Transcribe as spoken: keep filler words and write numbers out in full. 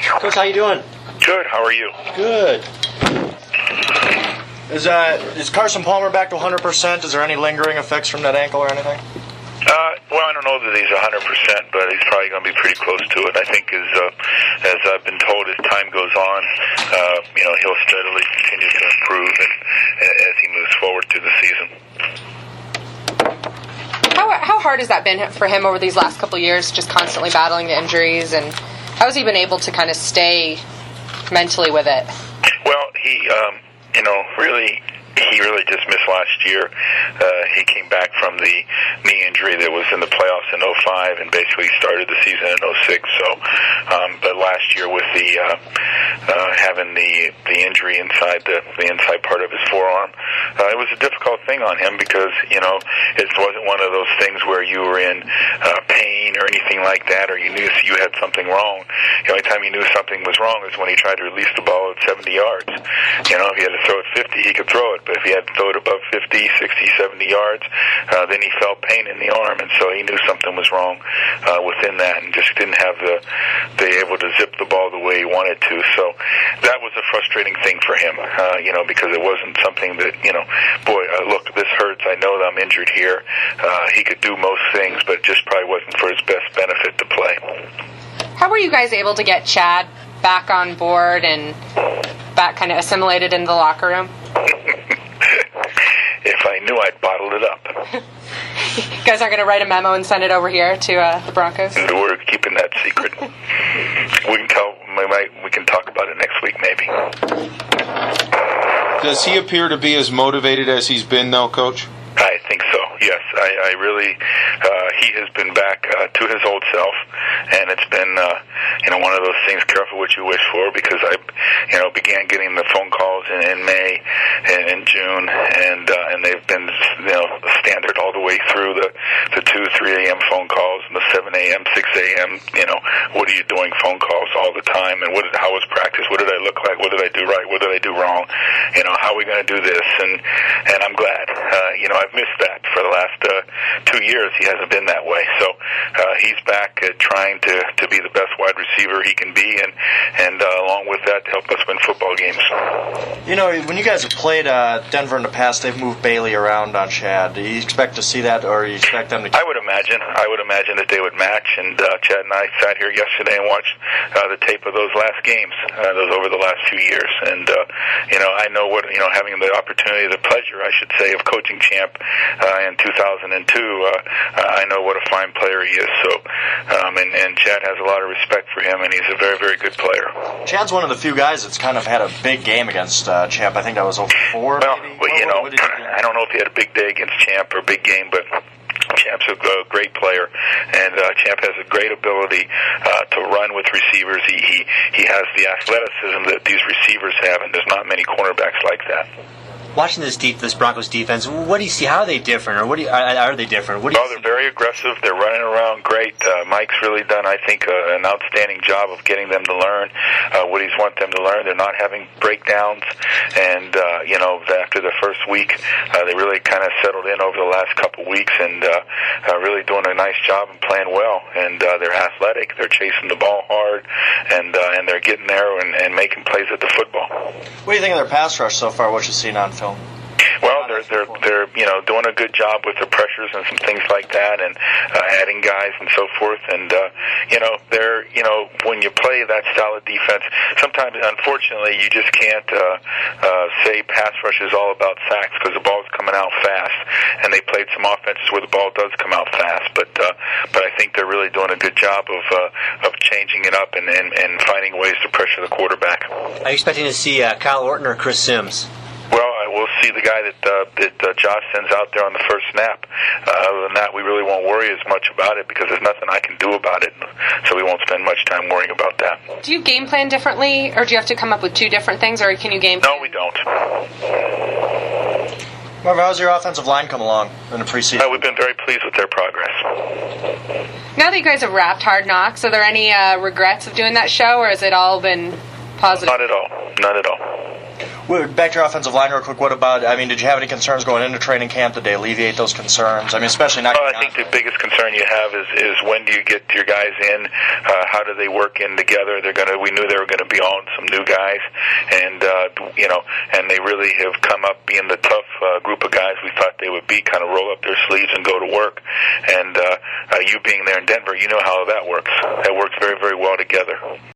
Coach, how you doing? Good. How are you? Good. Is uh is Carson Palmer back to one hundred percent? Is there any lingering effects from that ankle or anything? Uh, well, I don't know that he's one hundred percent, but he's probably going to be pretty close to it. I think as uh, as I've been told, as time goes on, uh, you know, he'll steadily continue to improve and, as he moves forward through the season. How how hard has that been for him over these last couple of years, just constantly battling the injuries, and how has he been able to kind of stay mentally with it? Well, he, um, you know, really. He really just missed last year. Uh, he came back from the knee injury that was in the playoffs in oh five and basically started the season in oh six. So, um, but last year with the uh, uh, having the the injury inside the the inside part of his forearm, uh, it was a difficult thing on him because you know it wasn't one of those things where you were in uh, pain or anything like that, or you knew you had something wrong. The only time you knew something was wrong is when he tried to release the ball at seventy yards. You know, if he had to throw it fifty, he could throw it. But if he had to throw it above fifty, sixty, seventy yards, uh, then he felt pain in the arm, and so he knew something was wrong uh, within that, and just didn't have the the able to zip the ball the way he wanted to. So that was a frustrating thing for him, uh, you know, because it wasn't something that you know, boy, uh, look, this hurts. I know that I'm injured here. Uh, he could do most things, but it just probably wasn't for his best benefit to play. How were you guys able to get Chad back on board and back kind of assimilated into the locker room? If I knew, I'd bottle it up. You guys aren't going to write a memo and send it over here to uh, the Broncos? And we're keeping that secret. We can tell. We might. We can talk about it next week, maybe. Does he appear to be as motivated as he's been, though, Coach? I think so. Yes, I, I really. Uh, he has been back uh, to his old self, and it's been, uh, you know, one of those things. Careful what you wish for, because I, you know, began getting the phone calls in, in May and in June, and uh, and they've been, you know, standard all the way through the the two, three a.m. phone calls and the seven a.m., six a.m. You know, what are you doing? Phone calls all the time, and what? Did, how was practice? What did I look like? What did I do right? What did I do wrong? You know, how are we going to do this? And and I'm glad. Uh, you know, I've missed that for the last uh, two years. He hasn't been that way, so uh, he's back uh, trying to, to be the best wide receiver he can be, and and uh, along with that, to help us win football games. You know, when you guys have played uh, Denver in the past, they've moved Bailey around on Chad. Do you expect to see that, or do you expect them to? I would imagine. I would imagine that they would match. And uh, Chad and I sat here yesterday and watched uh, the tape of those last games, uh, those over the last few years. And uh, you know, I know what you know, having the opportunity, the pleasure, I should say, of coaching Champ uh, in two thousand two. Uh, I know what a fine player he is. So, um, and, and Chad has a lot of respect for him, and he's a very, very good player. Chad's one of the few guys that's kind of had a big game against uh, Champ. I think that was over four. Well, maybe? well you what, know, what did he do? I don't know if he had a big day against Champ or a big game, but Champ's a great player, and uh, Champ has a great ability uh, to run with receivers. He, he he has the athleticism that these receivers have, and there's not many cornerbacks like that. Watching this deep, this Broncos defense, what do you see? How are they different, or what do you, are, are they different? What do you oh, they're very aggressive. They're running around great. Uh, Mike's really done, I think, uh, an outstanding job of getting them to learn uh, what he's want them to learn. They're not having breakdowns, and uh, you know, after the first week, uh, they really kind of settled in over the last couple weeks, and uh, uh, really doing a nice job and playing well. And uh, they're athletic. They're chasing the ball hard, and uh, and they're getting there and, and making plays at the football. What do you think of their pass rush so far? What you've seen on film? Well, they're they're they're you know doing a good job with the pressures and some things like that, and uh, adding guys and so forth. And uh, you know they're you know when you play that style of defense, sometimes unfortunately you just can't uh, uh, say pass rush is all about sacks, because the ball's coming out fast, and they played some offenses where the ball does come out fast. But uh, but I think they're really doing a good job of uh, of changing it up and, and and finding ways to pressure the quarterback. Are you expecting to see uh, Kyle Orton or Chris Sims? Well, we'll see the guy that uh, that uh, Josh sends out there on the first snap. Uh, other than that, we really won't worry as much about it, because there's nothing I can do about it, so we won't spend much time worrying about that. Do you game plan differently, or do you have to come up with two different things, or can you game plan? No, we don't. Marvin, how's your offensive line come along in the preseason? Uh, we've been very pleased with their progress. Now that you guys have wrapped Hard Knocks, are there any uh, regrets of doing that show, or has it all been positive? Not at all. Not at all. Well, back to your offensive line real quick. What about, I mean, did you have any concerns going into training camp? Did they alleviate those concerns? I mean, especially not... Well, I think the biggest concern you have is, is when do you get your guys in? Uh, how do they work in together? They're gonna. We knew they were going to be on some new guys, and uh, you know, and they really have come up being the tough uh, group of guys we thought they would be. Kind of roll up their sleeves and go to work. And uh, uh, you being there in Denver, you know how that works. That works very, very well together.